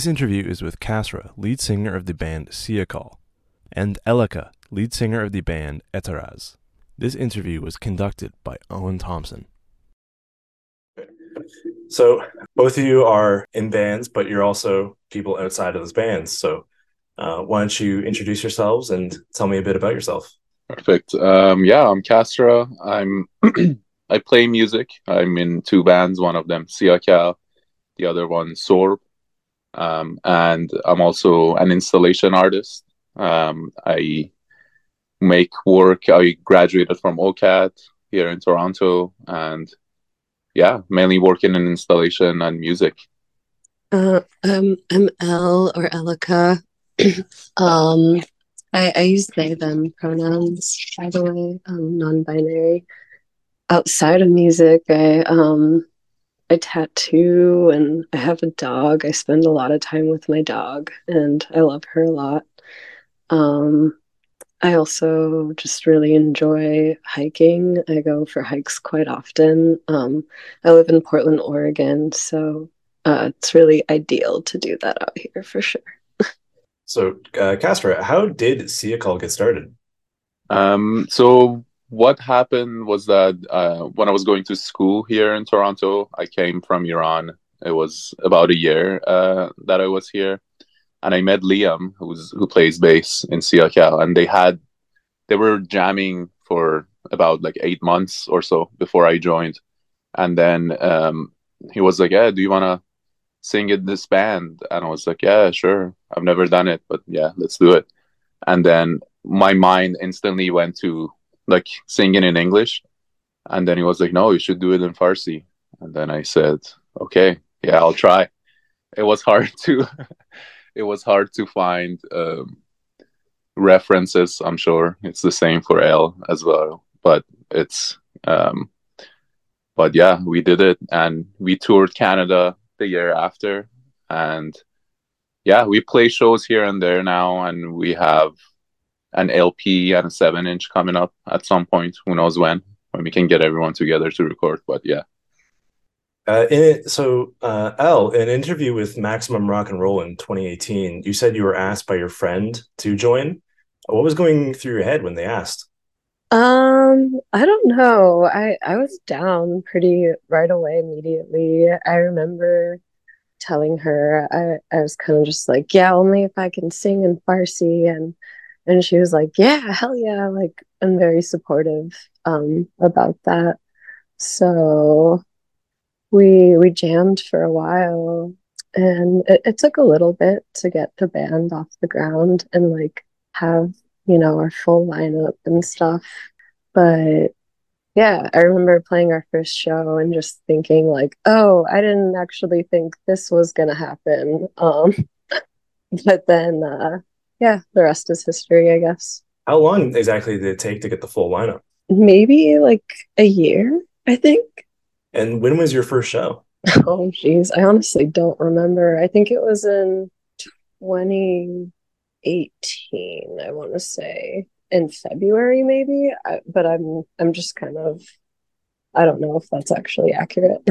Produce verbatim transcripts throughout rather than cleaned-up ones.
This interview is with Kasra, lead singer of the band Siyakal, and Elika, lead singer of the band Eteraz. This interview was conducted by Owen Thompson. So both of you are in bands, but you're also people outside of those bands. So uh, why don't you introduce yourselves and tell me a bit about yourself? Perfect. Um, yeah, I'm Castra. I'm I play music. I'm in two bands. One of them Siyakal, the other one Sorb. Um, and I'm also an installation artist. Um, I make work. I graduated from OCAD here in Toronto, and yeah, mainly working in installation and music. Uh, um, I'm Elle or Elika. um, I, I use they, them pronouns, by the way, um, non-binary. Outside of music, I um I tattoo and I have a dog. I spend a lot of time with my dog and I love her a lot. Um, I also just really enjoy hiking. I go for hikes quite often. Um, I live in Portland, Oregon, so uh, it's really ideal to do that out here for sure. So, uh, Kasra, how did Siyakal get started? Um, so what happened was that uh, when I was going to school here in Toronto, I came from Iran. It was about a year uh, that I was here, and I met Liam, who's who plays bass in Siyakal, and they had they were jamming for about like eight months or so before I joined, and then um, he was like, "Yeah, do you want to sing in this band?" And I was like, "Yeah, sure. I've never done it, but yeah, let's do it." And then my mind instantly went to like singing in English, and then he was like, "No, you should do it in Farsi." And then I said, "Okay, yeah, I'll try." It was hard to it was hard to find um, references. I'm sure it's the same for L as well, but it's um, but yeah, we did it, and we toured Canada the year after, and yeah, we play shows here and there now, and we have an L P and a seven inch coming up at some point. Who knows when? When we can get everyone together to record. But yeah. Uh, in it, so, uh, L, in an interview with Maximum Rock and Roll in twenty eighteen, you said you were asked by your friend to join. What was going through your head when they asked? Um, I don't know. I I was down pretty right away immediately. I remember telling her I I was kind of just like, yeah, only if I can sing in Farsi and and she was like, yeah, hell yeah, like I'm very supportive um about that. So we we jammed for a while and it, it took a little bit to get the band off the ground and like have, you know, our full lineup and stuff. But yeah, I remember playing our first show and just thinking like, oh, I didn't actually think this was gonna happen. Um, but then uh yeah, the rest is history, I guess. How long exactly did it take to get the full lineup? Maybe like a year, I think. And when was your first show? Oh geez, I honestly don't remember. I think it was in twenty eighteen, I want to say. In February, maybe. I, but I'm I'm just kind of I don't know if that's actually accurate.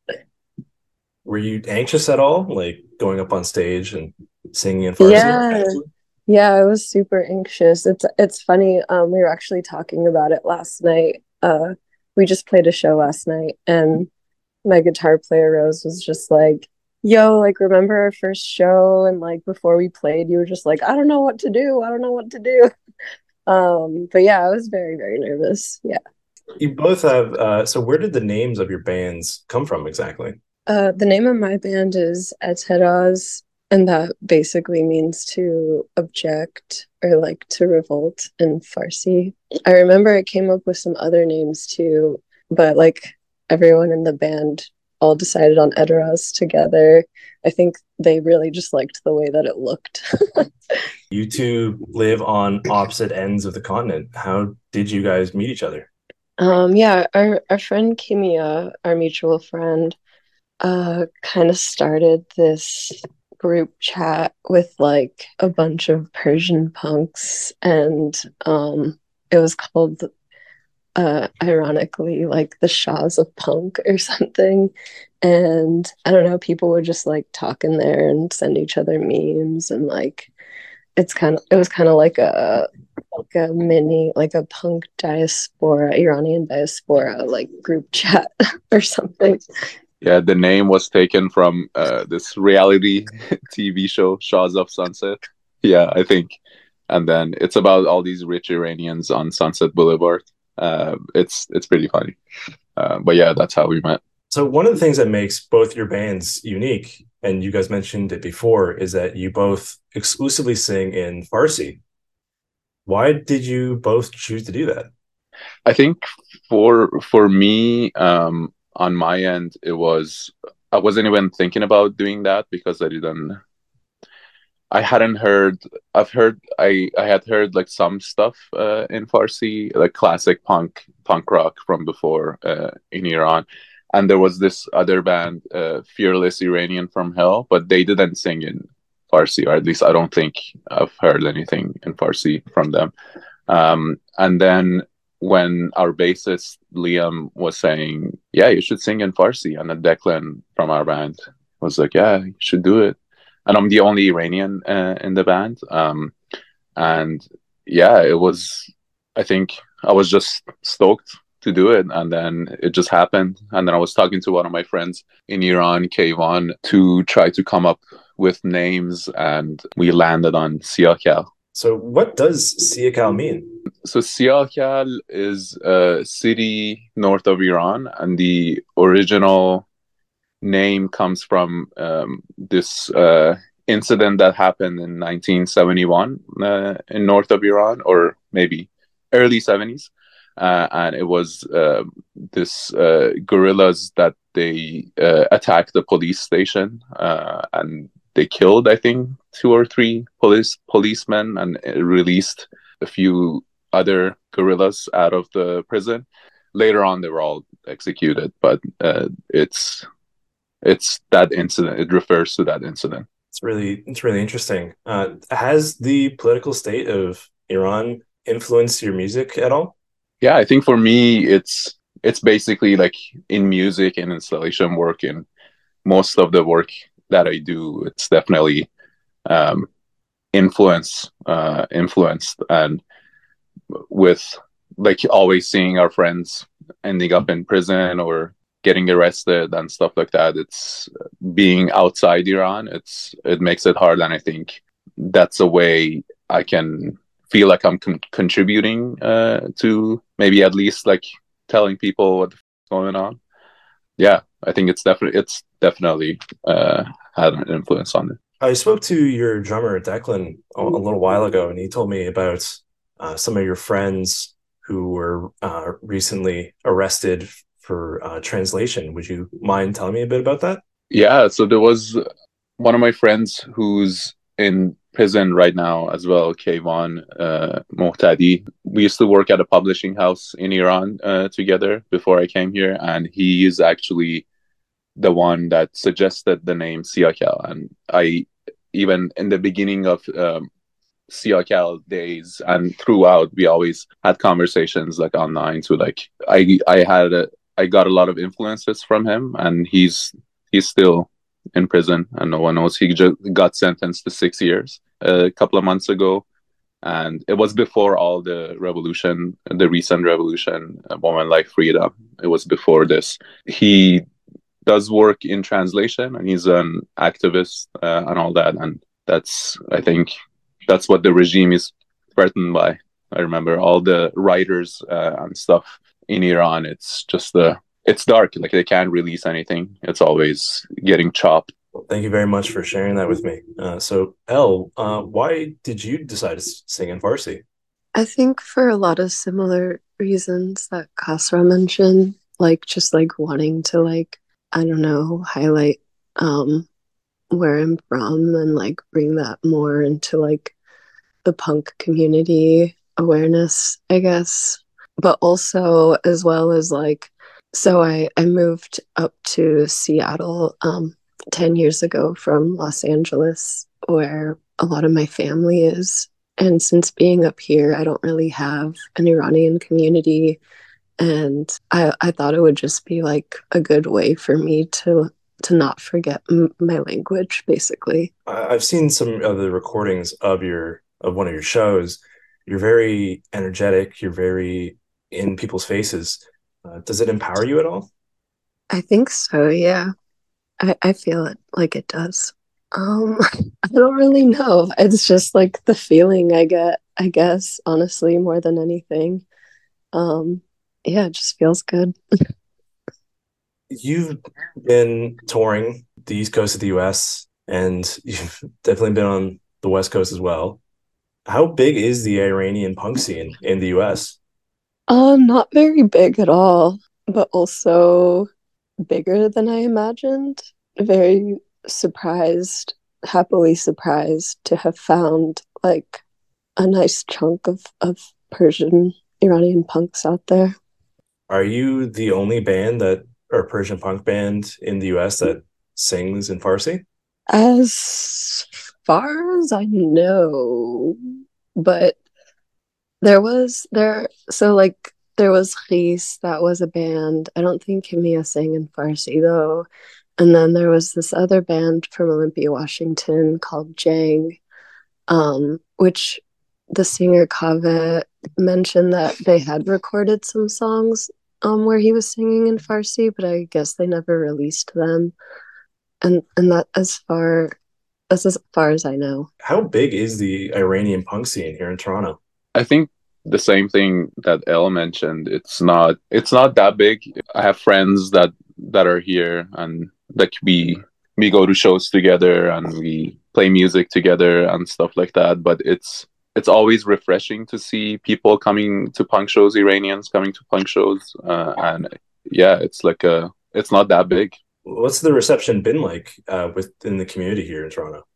Were you anxious at all, like going up on stage and singing in Farsi? Yeah. Yeah, I was super anxious. It's it's funny. Um, we were actually talking about it last night. Uh, we just played a show last night, and my guitar player Rose was just like, "Yo, like, remember our first show? And like before we played, you were just like, I don't know what to do. I don't know what to do." Um, but yeah, I was very, very nervous. Yeah. You both have, uh, so where did the names of your bands come from exactly? Uh, the name of my band is Eteraz, and that basically means to object or like to revolt in Farsi. I remember I came up with some other names too, but like everyone in the band all decided on Eteraz together. I think they really just liked the way that it looked. You two live on opposite ends of the continent. How did you guys meet each other? Um, yeah, our, our friend Kimia, our mutual friend, uh kind of started this group chat with like a bunch of Persian punks and um it was called uh, ironically, like the Shahs of Punk or something. And I don't know, people would just like talk in there and send each other memes and like it's kind of it was kind of like a like a mini like a punk diaspora, Iranian diaspora like group chat or something. Yeah, the name was taken from uh, this reality T V show, Shahs of Sunset. Yeah, I think. And then it's about all these rich Iranians on Sunset Boulevard. Uh, it's it's pretty funny. Uh, but yeah, that's how we met. So one of the things that makes both your bands unique, and you guys mentioned it before, is that you both exclusively sing in Farsi. Why did you both choose to do that? I think for for me, um, on my end, it was I wasn't even thinking about doing that because I didn't I hadn't heard. I've heard. I I had heard like some stuff uh, in Farsi, like classic punk punk rock from before uh, in Iran, and there was this other band, uh, Fearless Iranian from Hell, but they didn't sing in Farsi, or at least I don't think I've heard anything in Farsi from them. Um, and then when our bassist Liam was saying, "Yeah, you should sing in Farsi," and then Declan from our band was like, "Yeah, you should do it." And I'm the only Iranian uh, in the band. Um, and yeah, it was, I think I was just stoked to do it. And then it just happened. And then I was talking to one of my friends in Iran, Kayvan, to try to come up with names. And we landed on Siakal. So what does Siakal mean? So Siakal is a city north of Iran. And the original name comes from um, this uh, incident that happened in nineteen seventy-one uh, in north of Iran, or maybe early seventies. Uh, and it was uh, this uh, guerrillas that they uh, attacked the police station uh, and they killed, I think, two or three police policemen and released a few other guerrillas out of the prison. Later on, they were all executed, but uh, it's it's that incident. It refers to that incident. It's really it's really interesting. Uh, has the political state of Iran influenced your music at all? Yeah, I think for me, it's it's basically like in music and installation work, and most of the work that I do, it's definitely um, influence uh, influenced, and with like always seeing our friends ending up in prison or getting arrested and stuff like that. It's being outside Iran. It's it makes it hard, and I think that's a way I can feel like I'm con- contributing uh, to maybe at least like telling people what's going on. Yeah, I think it's definitely it's definitely uh, had an influence on it. I spoke to your drummer Declan a, a little while ago, and he told me about uh, some of your friends who were uh, recently arrested for uh, translation. Would you mind telling me a bit about that? Yeah, so there was one of my friends who's in prison right now as well, Kayvan uh, Mohtadi. We used to work at a publishing house in Iran uh, together before I came here, and he is actually the one that suggested the name Siakal. And I, even in the beginning of um, Siakal days and throughout, we always had conversations like online to like, I, I had a, I got a lot of influences from him, and he's he's still in prison, and no one knows. He just got sentenced to six years a couple of months ago, and it was before all the revolution, the recent revolution, Women Like Freedom. It was before this. He does work in translation, and he's an activist uh, and all that, and that's I think that's what the regime is threatened by. I remember all the writers uh, and stuff in Iran. It's just the it's dark. Like they can't release anything. It's always getting chopped. Well, thank you very much for sharing that with me. Uh, so, Elle, uh, why did you decide to sing in Farsi? I think for a lot of similar reasons that Kasra mentioned, like just like wanting to like, I don't know, highlight um where I'm from and like bring that more into like the punk community awareness, I guess. But also as well as like so I, I moved up to Seattle um ten years ago from Los Angeles, where a lot of my family is. And since being up here, I don't really have an Iranian community And I, I thought it would just be like a good way for me to to not forget m- my language, basically. I- I've seen some of the recordings of your of one of your shows. You're very energetic. You're very in people's faces. Uh, does it empower you at all? I think so, yeah. I, I feel it like it does. Um, I don't really know. It's just like the feeling I get, I guess, honestly, more than anything. Um, yeah, it just feels good. You've been touring the East Coast of the U S and you've definitely been on the West Coast as well. How big is the Iranian punk scene in the U S? Uh, not very big at all, but also bigger than I imagined. Very surprised, happily surprised to have found like a nice chunk of, of Persian Iranian punks out there. Are you the only band that or Persian punk band in the U S that sings in Farsi? As far as I know, but there was there so like there was Khis, that was a band. I don't think Kimia sang in Farsi though. And then there was this other band from Olympia, Washington called Jang, um, which the singer Kaveh mentioned that they had recorded some songs um, where he was singing in Farsi, but I guess they never released them. And and that as far that's as far as I know. How big is the Iranian punk scene here in Toronto? I think the same thing that Elle mentioned. It's not it's not that big. I have friends that that are here, and like we we go to shows together and we play music together and stuff like that. But it's it's always refreshing to see people coming to punk shows, Iranians coming to punk shows, uh, and yeah, it's like a it's not that big. What's the reception been like uh, within the community here in Toronto?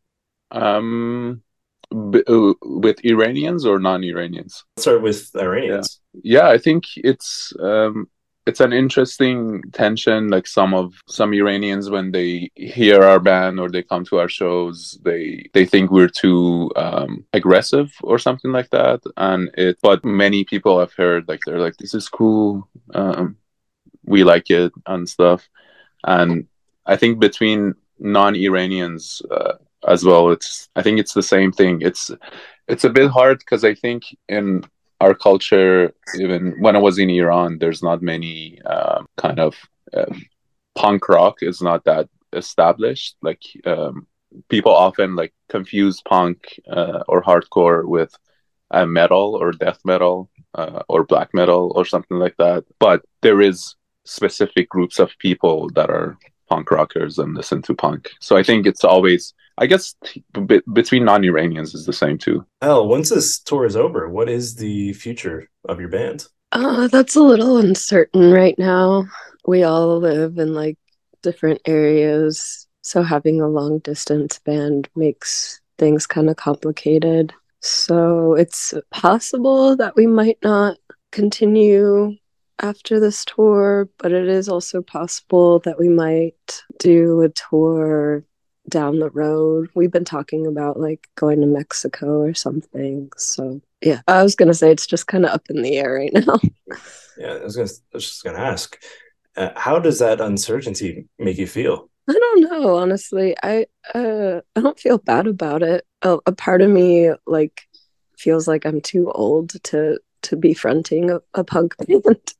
Um, b- uh, with Iranians or non-Iranians? Let's start with Yeah, Iranians. yeah. I think it's um, it's an interesting tension. Like some of some Iranians, when they hear our band or they come to our shows, they they think we're too um, aggressive or something like that. And it, but many people I've heard like they're like, "This is cool. Um, we like it and stuff." And I think between non-Iranians uh, as well, it's I think it's the same thing. It's it's a bit hard because I think in our culture, even when I was in Iran, there's not many um, kind of um, punk rock is not that established. Like um, people often like confuse punk uh, or hardcore with uh, metal or death metal uh, or black metal or something like that. But there is specific groups of people that are punk rockers and listen to punk. So I think it's always, I guess, b- between non-Iranians is the same too. Hell, once this tour is over, what is the future of your band? Uh, that's a little uncertain right now. We all live in like different areas, so having a long distance band makes things kind of complicated. So it's possible that we might not continue after this tour, but it is also possible that we might do a tour down the road. We've been talking about like going to Mexico or something. So yeah, I was gonna say it's just kind of up in the air right now. Yeah, I was, gonna, I was just going to ask, uh, how does that uncertainty make you feel? I don't know, honestly. I uh I don't feel bad about it. A, a part of me like feels like I'm too old to to be fronting a, a punk band.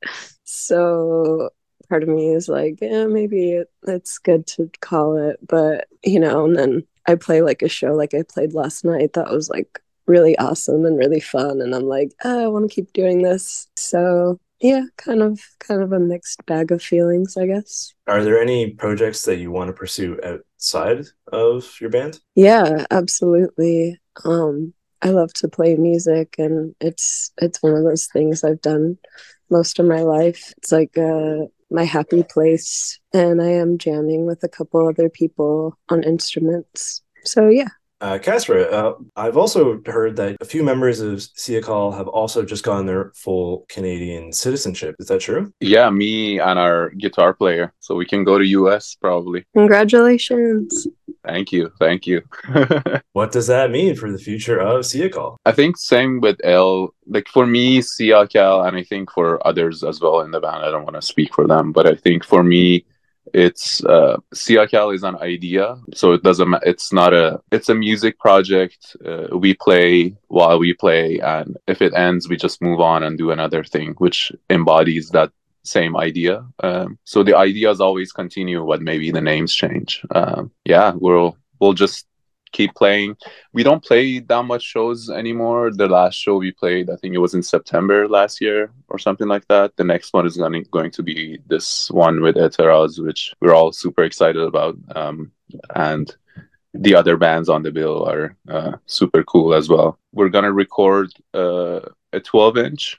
So part of me is like, yeah, maybe it, it's good to call it, but you know, and then I play like a show like I played last night that was like really awesome and really fun, and I'm like, oh, I want to keep doing this. So yeah, kind of kind of a mixed bag of feelings, I guess. Are there any projects that you want to pursue outside of your band? Yeah, absolutely. Um, I love to play music, and it's it's one of those things I've done most of my life. It's like uh, my happy place, and I am jamming with a couple other people on instruments. So yeah. Uh, Casper, uh, I've also heard that a few members of Siakal have also just gotten their full Canadian citizenship. Is that true? Yeah, me and our guitar player. So we can go to U S probably. Congratulations. Thank you. Thank you. What does that mean for the future of Siakal? I think same with L. Like for me, Siakal, and I think for others as well in the band. I don't want to speak for them, but I think for me, it's uh Siakal is an idea, so it doesn't ma- it's not a it's a music project. Uh, we play while we play, and if it ends we just move on and do another thing which embodies that same idea. Um, so the ideas always continue, but maybe the names change. Um, yeah, we'll we'll just keep playing. We don't play that much shows anymore. The last show we played, I think it was in September last year or something like that. The next one is going, going to be this one with Eteraz, which we're all super excited about. Um, and the other bands on the bill are uh, super cool as well. We're going to record uh, a twelve inch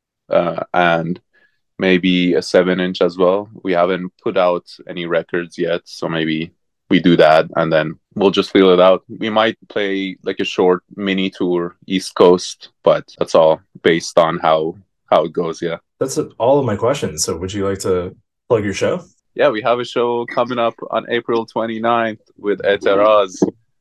uh, and maybe a seven inch as well. We haven't put out any records yet, so maybe we do that and then we'll just feel it out. We might play like a short mini tour East Coast, but that's all based on how how it goes. Yeah, that's all of my questions. So would you like to plug your show? Yeah, we have a show coming up on April twenty-ninth with Eteraz,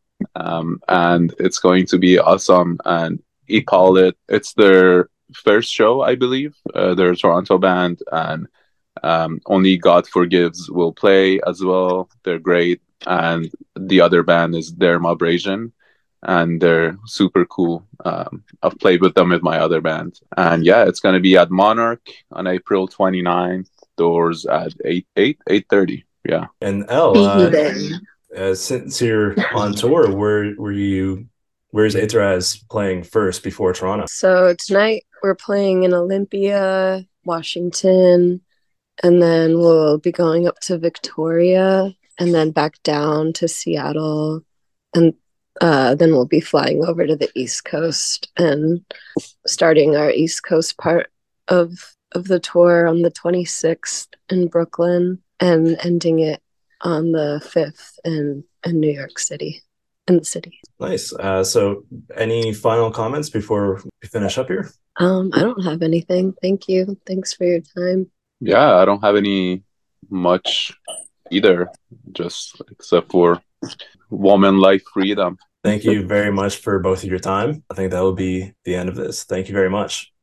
um, and it's going to be awesome. And Ipalit, it's their first show, I believe. Uh, they're a Toronto band, and um, Only God Forgives will play as well. They're great. And the other band is Derma Brazian, and they're super cool. Um, I've played with them with my other band. And yeah, it's going to be at Monarch on April twenty-ninth, doors at eight, eight, eight thirty. Yeah. And Elle, uh, uh, since you're on tour, where were you, where's Eteraz playing first before Toronto? So tonight we're playing in Olympia, Washington, and then we'll be going up to Victoria and then back down to Seattle, and uh, then we'll be flying over to the East Coast and starting our East Coast part of of the tour on the twenty-sixth in Brooklyn and ending it on the fifth in, in New York City, in the city. Nice. Uh, so any final comments before we finish up here? Um, I don't have anything. Thank you. Thanks for your time. Yeah, I don't have any much either, just except for woman life freedom. Thank you very much for both of your time. I think that will be the end of this. Thank you very much.